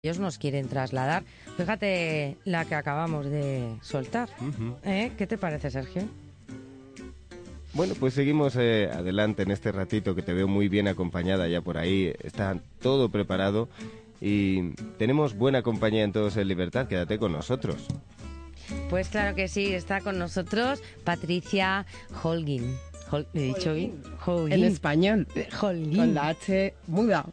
ellos nos quieren trasladar. Fíjate la que acabamos de soltar. ¿Qué te parece, Sergio? Bueno, pues seguimos adelante en este ratito que te veo muy bien acompañada ya por ahí. Está todo preparado y tenemos buena compañía en Todos en Libertad. Quédate con nosotros. Pues claro que sí, está con nosotros Patricia Holguín. ¿He dicho bien? Holguín. En español. Holguín. Con la H muda.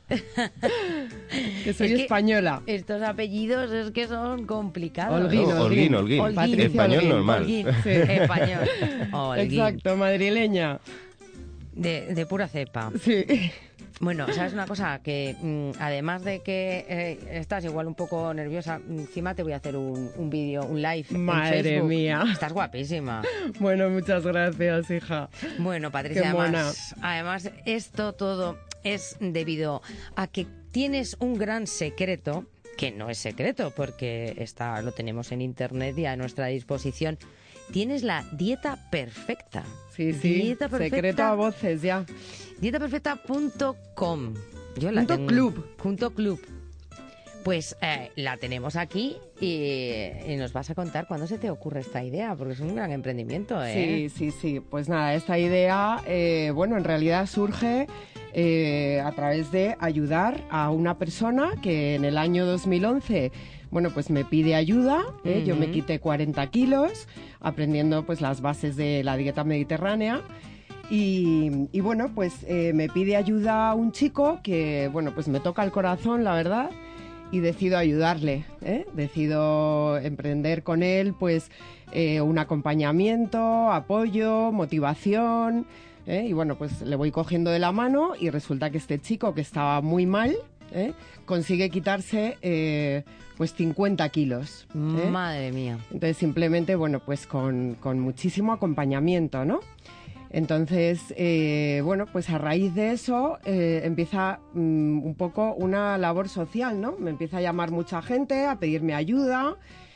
Que soy española. Estos apellidos es que son complicados. Holguín. Español Holguín, normal. Holguín. Sí. Español. Holguín. Exacto, madrileña. De pura cepa. Sí. Bueno, ¿sabes una cosa? Que además de que estás igual un poco nerviosa, encima te voy a hacer un vídeo, un live Madre en Facebook. mía. Estás guapísima. Bueno, muchas gracias, hija. Bueno, Patricia, Qué mona. además esto todo es debido a que tienes un gran secreto, que no es secreto porque lo tenemos en internet y a nuestra disposición. Tienes la dieta perfecta. Sí, Dieta perfecta. secreto a voces ya. Dietaperfecta.com. Yo la Punto tengo. club. Punto club. Pues la tenemos aquí y nos vas a contar cuándo se te ocurre esta idea, porque es un gran emprendimiento, ¿eh? Sí. Pues nada, esta idea, en realidad surge a través de ayudar a una persona que en el año 2011, pues me pide ayuda. Yo me quité 40 kilos aprendiendo pues las bases de la dieta mediterránea. Y me pide ayuda un chico que, pues me toca el corazón, la verdad, y decido ayudarle, decido emprender con él, pues, un acompañamiento, apoyo, motivación, y pues le voy cogiendo de la mano y resulta que este chico que estaba muy mal, consigue quitarse, pues 50 kilos. Madre mía. Entonces, simplemente, pues con muchísimo acompañamiento, ¿no? Entonces, pues a raíz de eso empieza un poco una labor social, ¿no? Me empieza a llamar mucha gente, a pedirme ayuda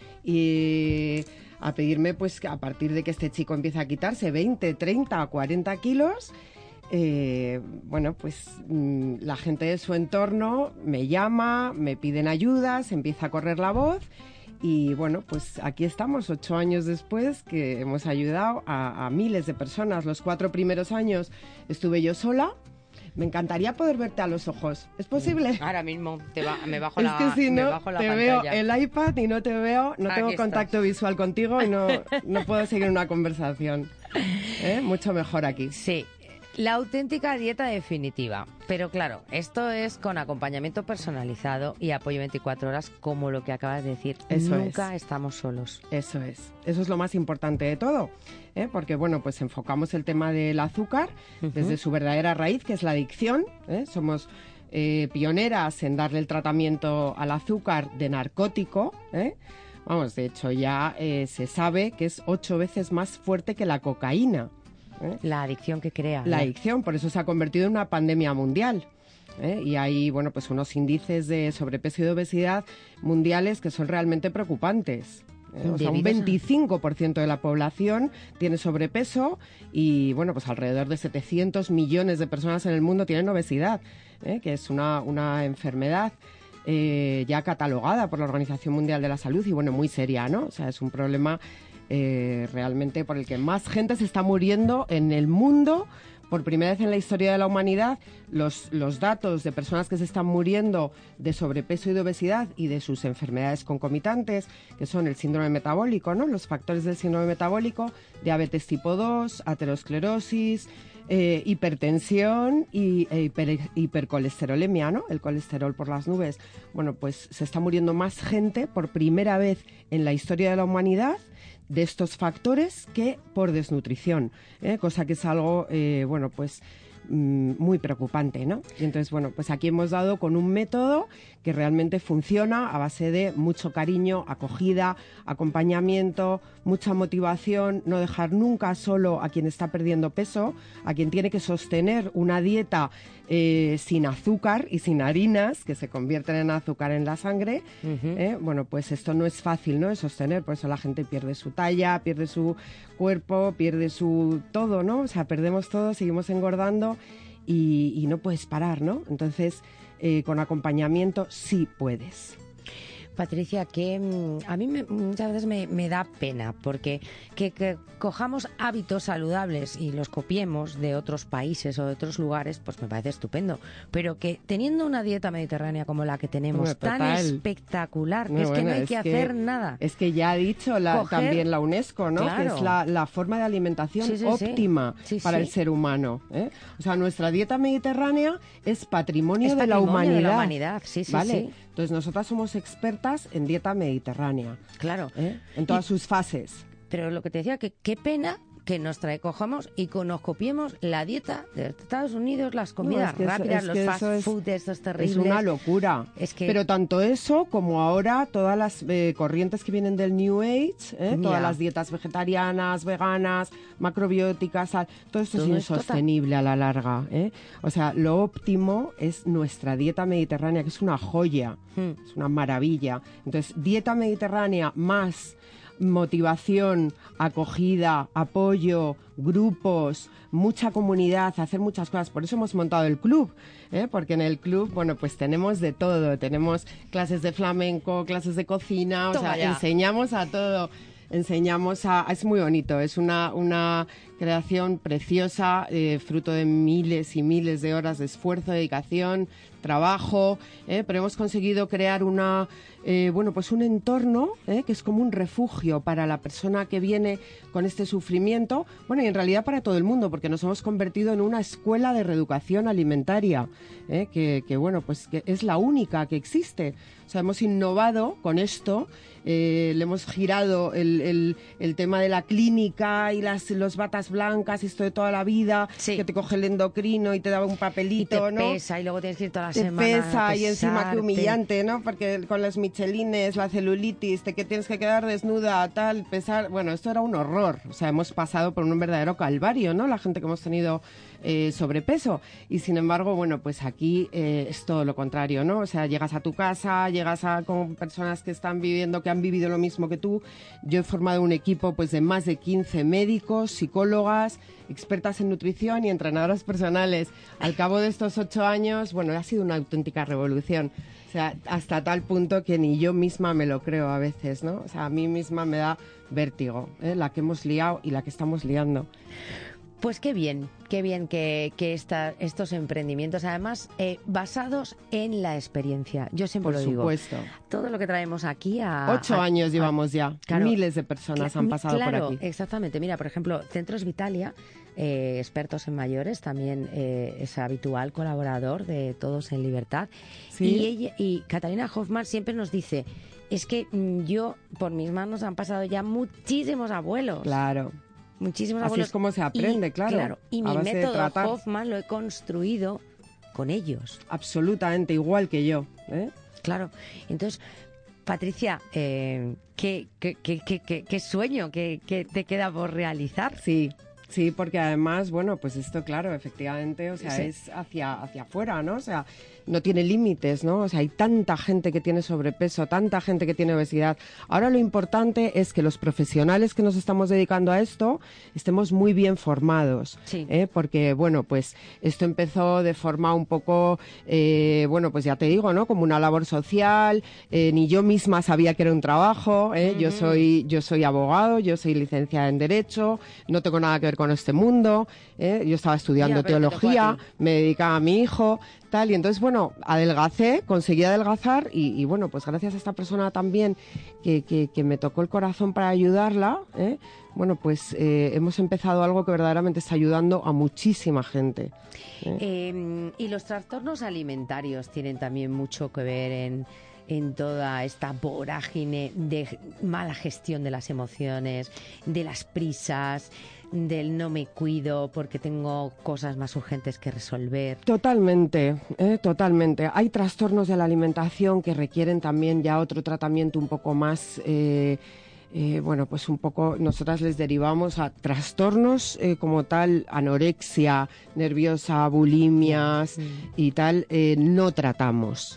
y a pedirme, pues, que a partir de que este chico empieza a quitarse 20, 30, 40 kilos, la gente de su entorno me llama, me piden ayuda, se empieza a correr la voz. Y pues aquí estamos, 8 años después, que hemos ayudado a miles de personas. Los 4 primeros años estuve yo sola. Me encantaría poder verte a los ojos. ¿Es posible? Ahora mismo me bajo es la que si no, te te veo el iPad y no te veo, no tengo Aquí contacto estás. visual contigo y no puedo seguir una conversación. Mucho mejor aquí. Sí. La auténtica dieta definitiva. Pero claro, esto es con acompañamiento personalizado y apoyo 24 horas, como lo que acabas de decir. Eso Nunca estamos solos. Eso es lo más importante de todo, porque pues enfocamos el tema del azúcar desde su verdadera raíz, que es la adicción. Somos pioneras en darle el tratamiento al azúcar de narcótico. De hecho ya se sabe que es 8 veces más fuerte que la cocaína. La adicción que crea. La adicción, por eso se ha convertido en una pandemia mundial. Y hay, pues unos índices de sobrepeso y de obesidad mundiales que son realmente preocupantes. Un 25% de la población tiene sobrepeso y, pues alrededor de 700 millones de personas en el mundo tienen obesidad, que es una enfermedad ya catalogada por la Organización Mundial de la Salud y, muy seria, ¿no? O sea, es un problema realmente por el que más gente se está muriendo en el mundo. Por primera vez en la historia de la humanidad, los datos de personas que se están muriendo de sobrepeso y de obesidad y de sus enfermedades concomitantes, que son el síndrome metabólico, ¿no? Los factores del síndrome metabólico, diabetes tipo 2, aterosclerosis, hipertensión y hipercolesterolemia, ¿no? El colesterol por las nubes. Pues se está muriendo más gente por primera vez en la historia de la humanidad de estos factores que por desnutrición, cosa que es algo, muy preocupante, ¿no? Y entonces, pues aquí hemos dado con un método que realmente funciona a base de mucho cariño, acogida, acompañamiento, mucha motivación, no dejar nunca solo a quien está perdiendo peso, a quien tiene que sostener una dieta sin azúcar y sin harinas, que se convierten en azúcar en la sangre. Pues esto no es fácil, ¿no?, de sostener, por eso la gente pierde su talla, pierde su cuerpo, pierde su todo, ¿no? O sea, perdemos todo, seguimos engordando y no puedes parar, ¿no? Entonces, con acompañamiento sí puedes. Patricia, que a mí muchas veces me da pena, porque que cojamos hábitos saludables y los copiemos de otros países o de otros lugares, pues me parece estupendo. Pero que teniendo una dieta mediterránea como la que tenemos, tan espectacular, que es que no hay que hacer nada. Es que ya ha dicho también la UNESCO, ¿no? Claro. Que es la forma de alimentación óptima para el ser humano, ¿eh? O sea, nuestra dieta mediterránea es patrimonio de la humanidad. Sí, ¿vale? Entonces, nosotras somos expertas en dieta mediterránea. Claro. En todas sus fases. Pero lo que te decía, que qué pena que cojamos y que nos copiemos la dieta de Estados Unidos, las comidas rápidas, los fast food, estos terribles. Es una locura. Pero tanto eso como ahora todas las corrientes que vienen del New Age, todas las dietas vegetarianas, veganas, macrobióticas, todo esto es insostenible a la larga. O sea, lo óptimo es nuestra dieta mediterránea, que es una joya, es una maravilla. Entonces, dieta mediterránea más motivación, acogida, apoyo, grupos, mucha comunidad, hacer muchas cosas. Por eso hemos montado el club, porque en el club, bueno, pues tenemos de todo. Tenemos clases de flamenco, clases de cocina, o sea, enseñamos a todo. Es muy bonito, es una creación preciosa, fruto de miles y miles de horas de esfuerzo, dedicación, trabajo, pero hemos conseguido crear pues un entorno que es como un refugio para la persona que viene con este sufrimiento, bueno, y en realidad para todo el mundo, porque nos hemos convertido en una escuela de reeducación alimentaria, que es la única que existe. O sea, hemos innovado con esto, le hemos girado el tema de la clínica y los batas blancas, esto de toda la vida, que te coge el endocrino y te da un papelito, y te pesa, y luego tienes que ir toda la te semana pesa, y encima qué humillante, ¿no? Porque con las michelines, la celulitis, que tienes que quedar desnuda, tal, pesar. Bueno, esto era un horror. O sea, hemos pasado por un verdadero calvario, ¿no? La gente que hemos tenido sobrepeso. Y sin embargo, bueno, pues aquí es todo lo contrario, ¿no? O sea, llegas a tu casa, con personas que están viviendo, que han vivido lo mismo que tú. Yo he formado un equipo pues de más de 15 médicos, psicólogas, expertas en nutrición y entrenadoras personales. Al cabo de estos 8 años, bueno, ha sido una auténtica revolución. O sea, hasta tal punto que ni yo misma me lo creo a veces, ¿no? O sea, a mí misma me da vértigo, la que hemos liado y la que estamos liando. Pues qué bien que estos emprendimientos, además, basados en la experiencia. Yo siempre lo digo. Por supuesto. Todo lo que traemos aquí 8 años llevamos ya. Claro, miles de personas han pasado por aquí. Exactamente. Mira, por ejemplo, Centros Vitalia, expertos en mayores, también es habitual colaborador de Todos en Libertad. ¿Sí? Y Catalina Hoffman siempre nos dice, es que yo, por mis manos han pasado ya muchísimos abuelos. Claro. Muchísimos Así abuelos. es como se aprende, claro. Y mi método Hoffman lo he construido con ellos. Absolutamente, igual que yo. Claro. Entonces, Patricia, ¿qué sueño que te queda por realizar? Sí, porque además, bueno, pues esto, claro, efectivamente, o sea, es hacia afuera, ¿no? O sea, no tiene límites, ¿no? O sea, hay tanta gente que tiene sobrepeso, tanta gente que tiene obesidad. Ahora lo importante es que los profesionales que nos estamos dedicando a esto estemos muy bien formados, porque, bueno, pues esto empezó de forma un poco, bueno, pues ya te digo, ¿no? Como una labor social, ni yo misma sabía que era un trabajo, Yo soy abogado, yo soy licenciada en Derecho, no tengo nada que ver con este mundo, yo estaba estudiando teología, me dedicaba a mi hijo, tal, y entonces, bueno, conseguí adelgazar y bueno, pues gracias a esta persona también que me tocó el corazón para ayudarla, bueno, pues hemos empezado algo que verdaderamente está ayudando a muchísima gente. Y los trastornos alimentarios tienen también mucho que ver en toda esta vorágine de mala gestión de las emociones, de las prisas, del no me cuido porque tengo cosas más urgentes que resolver. Totalmente, totalmente. Hay trastornos de la alimentación que requieren también ya otro tratamiento un poco más... bueno, pues un poco nosotras les derivamos a trastornos como tal, anorexia nerviosa, bulimias y tal, no tratamos,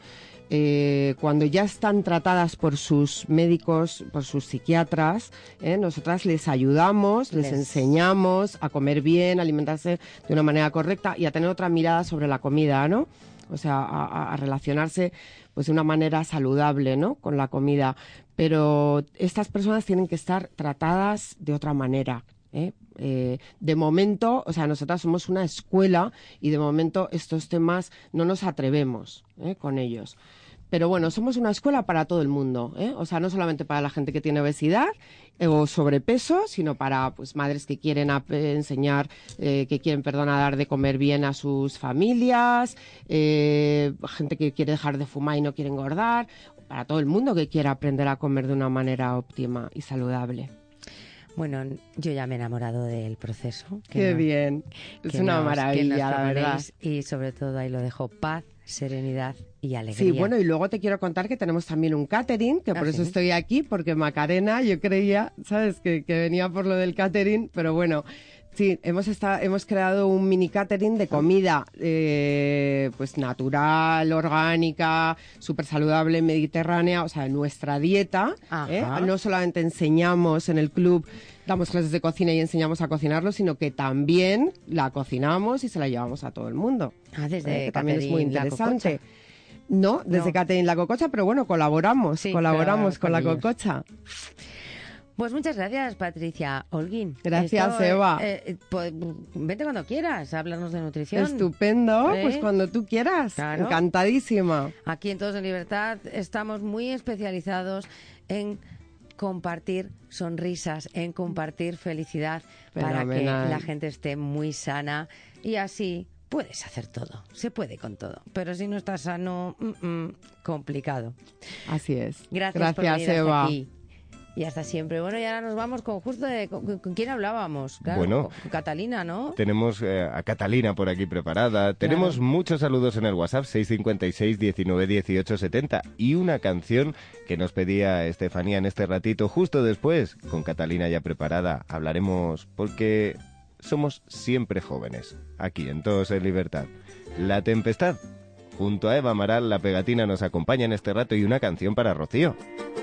cuando ya están tratadas por sus médicos, por sus psiquiatras, nosotras les ayudamos, les enseñamos a comer bien, a alimentarse de una manera correcta y a tener otra mirada sobre la comida, ¿no? O sea, a relacionarse pues de una manera saludable, ¿no? Con la comida. Pero estas personas tienen que estar tratadas de otra manera. De momento, o sea, nosotras somos una escuela y de momento estos temas no nos atrevemos con ellos. Pero bueno, somos una escuela para todo el mundo, o sea, no solamente para la gente que tiene obesidad o sobrepeso, sino para pues madres que quieren enseñar, que quieren, dar de comer bien a sus familias, gente que quiere dejar de fumar y no quiere engordar, para todo el mundo que quiera aprender a comer de una manera óptima y saludable. Bueno, yo ya me he enamorado del proceso. Qué bien, es una maravilla, la verdad. Y sobre todo ahí lo dejo, paz, serenidad y alegría. Sí, bueno, y luego te quiero contar que tenemos también un catering, que por eso estoy aquí, porque Macarena, yo creía, ¿sabes?, que venía por lo del catering, pero bueno, sí, hemos creado un mini catering de comida pues natural, orgánica, súper saludable, mediterránea, o sea, nuestra dieta. No solamente enseñamos en el club, damos clases de cocina y enseñamos a cocinarlo, sino que también la cocinamos y se la llevamos a todo el mundo. Desde que también es muy interesante. No, desde Catering La Cococha, pero bueno, colaboramos con La Cococha. Pues muchas gracias, Patricia Holguín. Gracias, Eva. Pues, vente cuando quieras a hablarnos de nutrición. Estupendo, pues cuando tú quieras. Claro. Encantadísima. Aquí en Todos en Libertad estamos muy especializados en compartir sonrisas, en compartir felicidad. Fenomenal. Para que la gente esté muy sana y así puedes hacer todo, se puede con todo, pero si no estás sano, complicado. Así es. Gracias por venir hasta aquí. Y hasta siempre. Bueno, y ahora nos vamos con ¿con quién hablábamos? Claro, bueno, con Catalina, ¿no? Tenemos a Catalina por aquí preparada. Tenemos muchos saludos en el WhatsApp, 656 19 18 70. Y una canción que nos pedía Estefanía en este ratito. Justo después, con Catalina ya preparada, hablaremos porque somos siempre jóvenes. Aquí, en Todos en Libertad. La Tempestad. Junto a Eva Amaral, la Pegatina nos acompaña en este rato y una canción para Rocío.